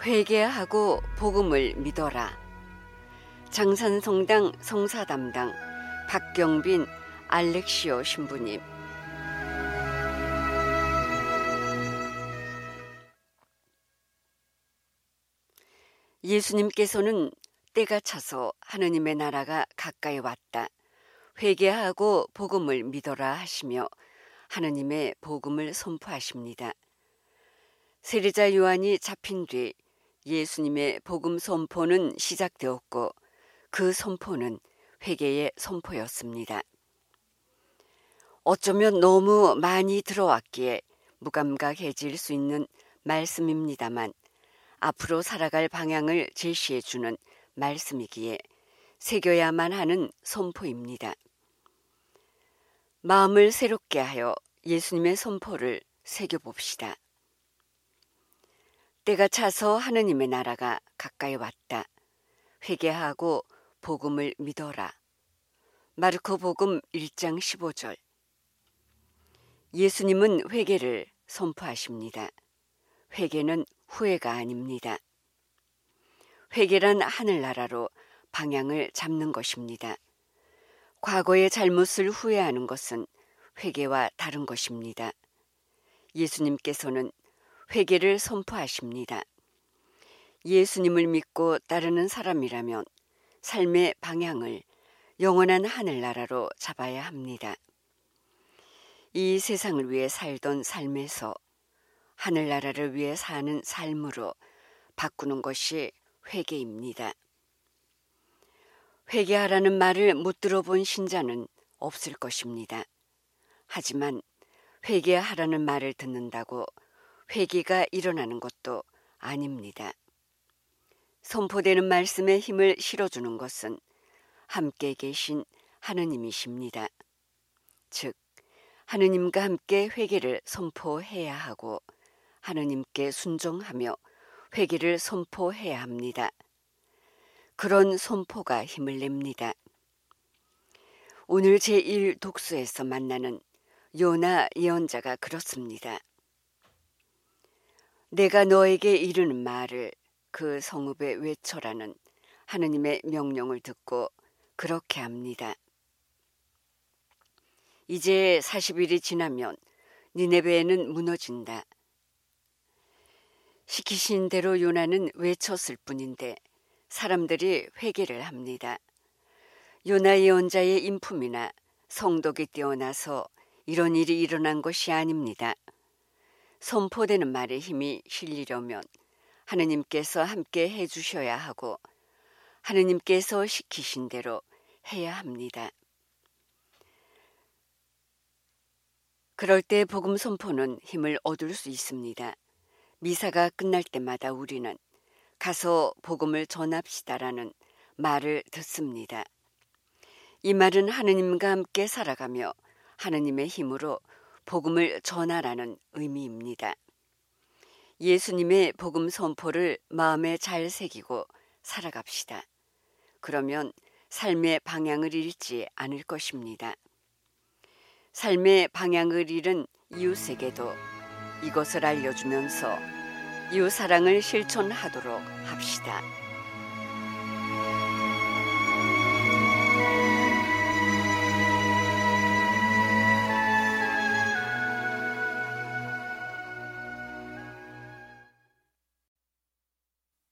회개하고 복음을 믿어라. 장산성당 성사담당 박경빈 알렉시오 신부님. 예수님께서는 때가 차서 하느님의 나라가 가까이 왔다. 회개하고 복음을 믿어라 하시며 하느님의 복음을 선포하십니다. 세례자 요한이 잡힌 뒤 예수님의 복음 선포는 시작되었고 그 선포는 회개의 선포였습니다. 어쩌면 너무 많이 들어왔기에 무감각해질 수 있는 말씀입니다만 앞으로 살아갈 방향을 제시해주는 말씀이기에 새겨야만 하는 선포입니다. 마음을 새롭게 하여 예수님의 선포를 새겨봅시다. 때가 차서 하느님의 나라가 가까이 왔다. 회개하고 복음을 믿어라. 마르코 복음 1장 15절. 예수님은 회개를 선포하십니다. 회개는 후회가 아닙니다. 회개란 하늘나라로 방향을 잡는 것입니다. 과거의 잘못을 후회하는 것은 회개와 다른 것입니다. 예수님께서는 회개를 선포하십니다. 예수님을 믿고 따르는 사람이라면 삶의 방향을 영원한 하늘나라로 잡아야 합니다. 이 세상을 위해 살던 삶에서 하늘나라를 위해 사는 삶으로 바꾸는 것이 회개입니다. 회개하라는 말을 못 들어본 신자는 없을 것입니다. 하지만 회개하라는 말을 듣는다고 회개가 일어나는 것도 아닙니다. 선포되는 말씀에 힘을 실어주는 것은 함께 계신 하느님이십니다. 즉, 하느님과 함께 회개를 선포해야 하고 하느님께 순종하며 회개를 선포해야 합니다. 그런 선포가 힘을 냅니다. 오늘 제1 독서에서 만나는 요나 예언자가 그렇습니다. 내가 너에게 이르는 말을 그 성읍에 외쳐라는 하느님의 명령을 듣고 그렇게 합니다. 이제 40일이 지나면 니네베는 무너진다. 시키신 대로 요나는 외쳤을 뿐인데 사람들이 회개를 합니다. 요나 예언자의 인품이나 성덕이 뛰어나서 이런 일이 일어난 것이 아닙니다. 선포되는 말에 힘이 실리려면 하느님께서 함께 해주셔야 하고 하느님께서 시키신 대로 해야 합니다. 그럴 때 복음 선포는 힘을 얻을 수 있습니다. 미사가 끝날 때마다 우리는 가서 복음을 전합시다라는 말을 듣습니다. 이 말은 하느님과 함께 살아가며 하느님의 힘으로 복음을 전하라는 의미입니다. 예수님의 복음 선포를 마음에 잘 새기고 살아갑시다. 그러면 삶의 방향을 잃지 않을 것입니다. 삶의 방향을 잃은 이웃에게도 이것을 알려주면서 이웃 사랑을 실천하도록 합시다.